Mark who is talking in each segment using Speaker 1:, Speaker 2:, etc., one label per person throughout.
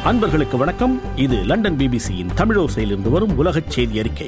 Speaker 1: அன்பர்களுக்கு வணக்கம். இது லண்டன் பிபிசியின் தமிழோசையிலிருந்து வரும் உலகச் செய்தி அறிக்கை.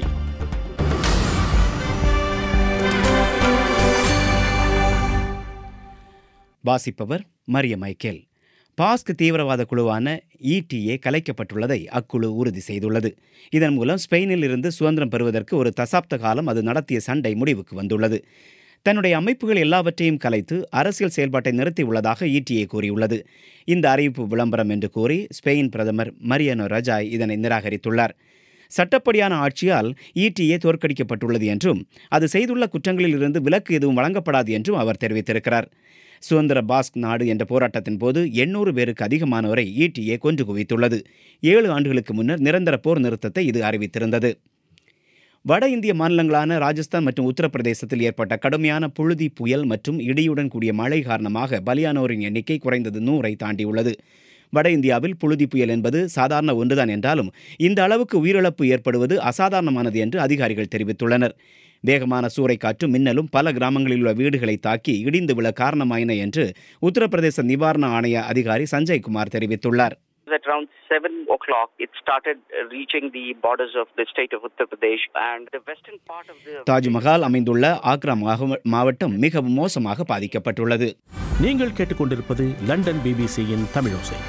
Speaker 2: வாசிப்பவர் மரிய மைக்கேல். பாஸ்க் தீவிரவாத குழுவான ETA கலைக்கப்பட்டுள்ளதை அக்குழு உறுதி செய்துள்ளது. இதன் மூலம் ஸ்பெயினில் இருந்து சுதந்திரம் பெறுவதற்கு ஒரு தசாப்த காலம் அது நடத்திய சண்டை முடிவுக்கு வந்துள்ளது. தன்னுடைய அமைப்புகள் எல்லாவற்றையும் கலைத்து அரசியல் செயல்பாட்டை நிறுத்தியுள்ளதாக ETA கூறியுள்ளது. இந்த அறிவிப்பு விளம்பரம் என்று கூறி ஸ்பெயின் பிரதமர் மரியானோ ரஜாய் இதனை நிராகரித்துள்ளார். சட்டப்படியான ஆட்சியால் ETA தோற்கடிக்கப்பட்டுள்ளது என்றும் அது செய்துள்ள குற்றங்களில் இருந்து விலக்கு எதுவும் வழங்கப்படாது என்றும் அவர் தெரிவித்திருக்கிறார். சுதந்திர பாஸ்க் நாடு என்ற போராட்டத்தின் போது 800 பேருக்கு அதிகமானோரை ETA கொன்று குவித்துள்ளது. 7 ஆண்டுகளுக்கு முன்னர் நிரந்தர போர் நிறுத்தத்தை இது அறிவித்திருந்தது. வட இந்திய மாநிலங்களான ராஜஸ்தான் மற்றும் உத்தரப்பிரதேசத்தில் ஏற்பட்ட கடுமையான புழுதி புயல் மற்றும் இடியுடன் கூடிய மழை காரணமாக பலியானோரின் எண்ணிக்கை குறைந்தது 100ஐ தாண்டியுள்ளது. வட இந்தியாவில் புழுதி புயல் என்பது சாதாரண ஒன்றுதான் என்றாலும் இந்த அளவுக்கு உயிரிழப்பு ஏற்படுவது அசாதாரணமானது என்று அதிகாரிகள் தெரிவித்துள்ளனர். வேகமான சூறைக்காற்றும் மின்னலும் பல கிராமங்களில் உள்ள வீடுகளை தாக்கி இடிந்து விழ காரணமாயின என்று உத்தரப்பிரதேச நிவாரண ஆணைய அதிகாரி சஞ்சய் குமார் தெரிவித்துள்ளார்.
Speaker 3: At around 7 o'clock, it started reaching the borders of the state of Uttar Pradesh and the western part of the...
Speaker 2: Taj Mahal அமைந்துள்ள ஆக்ரா மாவட்டம் மிகவும் மோசமாக பாதிக்கப்பட்டுள்ளது.
Speaker 1: நீங்கள் கேட்டுக்கொண்டிருப்பது லண்டன் பிபிசியின் தமிழோசை.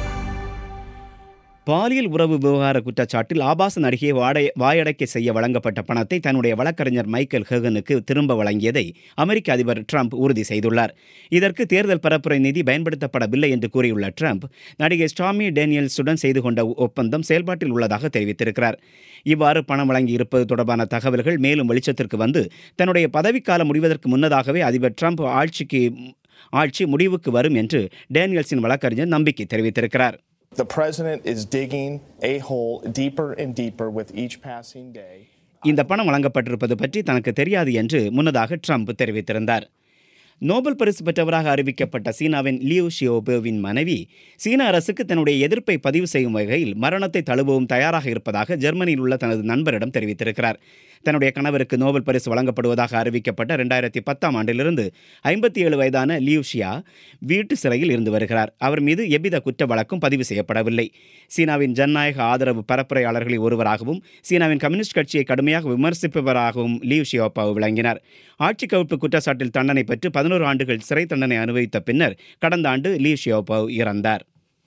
Speaker 2: பாலியல் உறவு விவகார குற்றச்சாட்டில் ஆபாச நடிகையை வாயடைக்க செய்ய வழங்கப்பட்ட பணத்தை தன்னுடைய வழக்கறிஞர் மைக்கேல் ஹேகனுக்கு திரும்ப வழங்கியதை அமெரிக்க அதிபர் ட்ரம்ப் உறுதி செய்துள்ளார். இதற்கு தேர்தல் பரப்புரை நிதி பயன்படுத்தப்படவில்லை என்று கூறியுள்ள ட்ரம்ப், நடிகை ஸ்டார்மி டேனியல்ஸுடன் செய்து கொண்ட ஒப்பந்தம் செயல்பாட்டில் உள்ளதாக தெரிவித்திருக்கிறார். இவ்வாறு பணம் வழங்கியிருப்பது தொடர்பான தகவல்கள் மேலும் வெளிச்சத்திற்கு வந்து தன்னுடைய பதவிக்காலம் முடிவதற்கு முன்னதாகவே அதிபர் ட்ரம்ப் ஆட்சி முடிவுக்கு வரும் என்று டேனியல்ஸின் வழக்கறிஞர் நம்பிக்கை தெரிவித்திருக்கிறார்.
Speaker 4: The president is digging a hole deeper and deeper with each passing day.
Speaker 2: இந்த பணம் வழங்கப்பட்டிருப்பது பற்றி தனக்கு தெரியாது என்று முன்னதாக ட்ரம்ப் தெரிவித்திருந்தார். நோபல் பரிசு பெற்றவராக அறிவிக்கப்பட்ட சீனாவின் லியூ ஷியோபோவின் மனைவி சீன அரசுக்கு தன்னுடைய எதிர்ப்பை பதிவு செய்யும் வகையில் மரணத்தை தழுவவும் தயாராக இருப்பதாக ஜெர்மனியில் உள்ள தனது நண்பரிடம் தெரிவித்திருக்கிறார். தன்னுடைய கணவருக்கு நோபல் பரிசு வழங்கப்படுவதாக அறிவிக்கப்பட்ட 2010ஆம் ஆண்டிலிருந்து 57 வயதான லியூ ஷியா வீட்டு சிறையில் இருந்து வருகிறார். அவர் மீது எவ்வித குற்ற வழக்கும் பதிவு செய்யப்படவில்லை. சீனாவின் ஜனநாயக ஆதரவு பரப்புரையாளர்களில் ஒருவராகவும் சீனாவின் கம்யூனிஸ்ட் கட்சியை கடுமையாக விமர்சிப்பவராகவும் லியூ ஷியோபாவ் விளங்கினார். ஆட்சி கவிழ்ப்பு குற்றச்சாட்டில் தண்டனை பெற்று 11 ஆண்டுகள் சிறை தண்டனை அனுபவித்த பின்னர் கடந்த ஆண்டு லியூ ஷியோபாவ் இறந்தார்.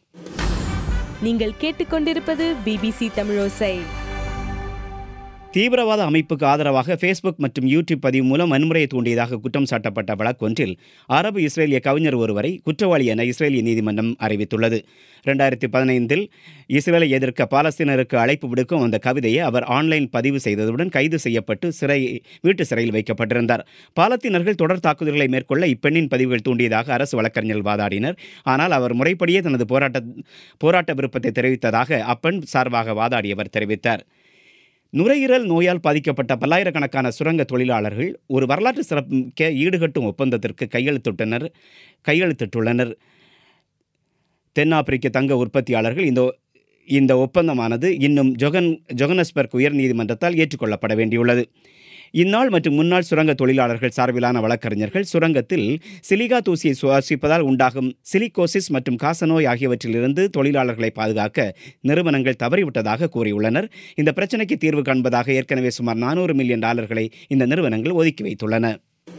Speaker 5: நீங்கள் கேட்டுக்கொண்டிருப்பது பிபிசி தமிழோசை.
Speaker 2: தீவிரவாத அமைப்புக்கு ஆதரவாக ஃபேஸ்புக் மற்றும் யூடியூப் பதிவு மூலம் வன்முறையை தூண்டியதாக குற்றம் சாட்டப்பட்ட வழக்கொன்றில் அரபு இஸ்ரேலிய கவிஞர் ஒருவரை குற்றவாளி என இஸ்ரேலிய நீதிமன்றம் அறிவித்துள்ளது. 2015இல் இஸ்ரேலை எதிர்க்க பாலஸ்தீனருக்கு அழைப்பு விடுக்கும் அந்த கவிதையை அவர் ஆன்லைன் பதிவு செய்ததுடன் கைது செய்யப்பட்டு வீட்டு சிறையில் வைக்கப்பட்டிருந்தார். பாலஸ்தீனர்கள் தொடர் தாக்குதல்களை மேற்கொள்ள இப்பெண்ணின் பதிவுகள் தூண்டியதாக அரசு வழக்கறிஞர்கள் வாதாடினர். ஆனால் அவர் முறைப்படியே தனது போராட்ட விருப்பத்தை தெரிவித்ததாக அப்பெண் சார்பாக வாதாடியவர் தெரிவித்தார். நுரையீரல் நோயால் பாதிக்கப்பட்ட பல்லாயிரக்கணக்கான சுரங்க தொழிலாளர்கள் ஒரு வரலாற்று சிறப்புமிக்க ஈடுகட்டும் ஒப்பந்தத்திற்கு கையெழுத்திட்டுள்ளனர். தென்னாப்பிரிக்க தங்க உற்பத்தியாளர்கள் இந்த ஒப்பந்தமானது இன்னும் ஜொகன்னஸ்பர்க் உயர் நீதிமன்றத்தால் ஏற்றுக்கொள்ளப்பட வேண்டியுள்ளது. இந்நாள் மற்றும் முன்னாள் சுரங்க தொழிலாளர்கள் சார்பிலான வழக்கறிஞர்கள் சுரங்கத்தில் சிலிகா தூசியை சுவாசிப்பதால் உண்டாகும் சிலிகோசிஸ் மற்றும் காசநோய் ஆகியவற்றிலிருந்து தொழிலாளர்களை பாதுகாக்க நிறுவனங்கள் தவறிவிட்டதாக கூறியுள்ளனர். இந்த பிரச்சினைக்கு தீர்வு காண்பதாக ஏற்கனவே சுமார் $400 மில்லியன் இந்த நிறுவனங்கள் ஒதுக்கி வைத்துள்ளன.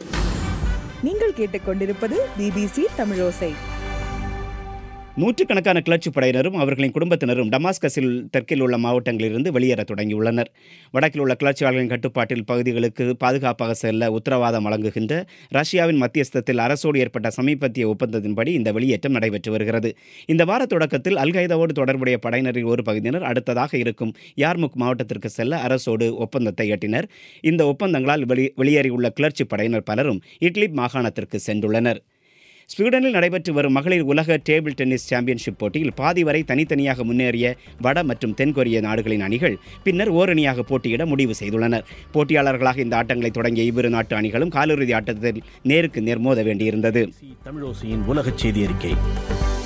Speaker 5: நீங்கள் கேட்டுக்கொண்டிருப்பது பிபிசி தமிழோசை.
Speaker 2: நூற்றுக்கணக்கான கிளர்ச்சி படையினரும் அவர்களின் குடும்பத்தினரும் டமாஸ்கஸில் தெற்கில் உள்ள மாவட்டங்களிலிருந்து வெளியேற தொடங்கியுள்ளனர். வடக்கில் உள்ள கிளர்ச்சியாளர்களின் கட்டுப்பாட்டில் பகுதிகளுக்கு பாதுகாப்பாக செல்ல உத்தரவாதம் வழங்குகின்ற ரஷ்யாவின் மத்தியஸ்தத்தில் அரசோடு ஏற்பட்ட சமீபத்திய ஒப்பந்தத்தின்படி இந்த வெளியேற்றம் நடைபெற்று வருகிறது. இந்த வார தொடக்கத்தில் அல்கைதாவோடு தொடர்புடைய படையினரின் ஒரு பகுதியினர் அடுத்ததாக இருக்கும் யார்முக் மாவட்டத்திற்கு செல்ல அரசோடு ஒப்பந்தத்தை எட்டினர். இந்த ஒப்பந்தங்களால் வெளியேறியுள்ள கிளர்ச்சி படையினர் பலரும் இட்லிப் மாகாணத்திற்கு சென்றுள்ளனர். ஸ்வீடனில் நடைபெற்று வரும் மகளிர் உலக டேபிள் டென்னிஸ் சாம்பியன்ஷிப் போட்டியில் பாதி வரை தனித்தனியாக முன்னேறிய வட மற்றும் தென்கொரிய நாடுகளின் அணிகள் பின்னர் ஓரணியாக போட்டியிட முடிவு செய்துள்ளனர். போட்டியாளர்களாக இந்த ஆட்டங்களை தொடங்கிய இவ்விரு நாட்டு அணிகளும் காலிறுதி ஆட்டத்தில் நேருக்கு நேர் மோத வேண்டியிருந்தது.
Speaker 1: தமிழோசையின் உலகச் செய்தி அறிக்கை.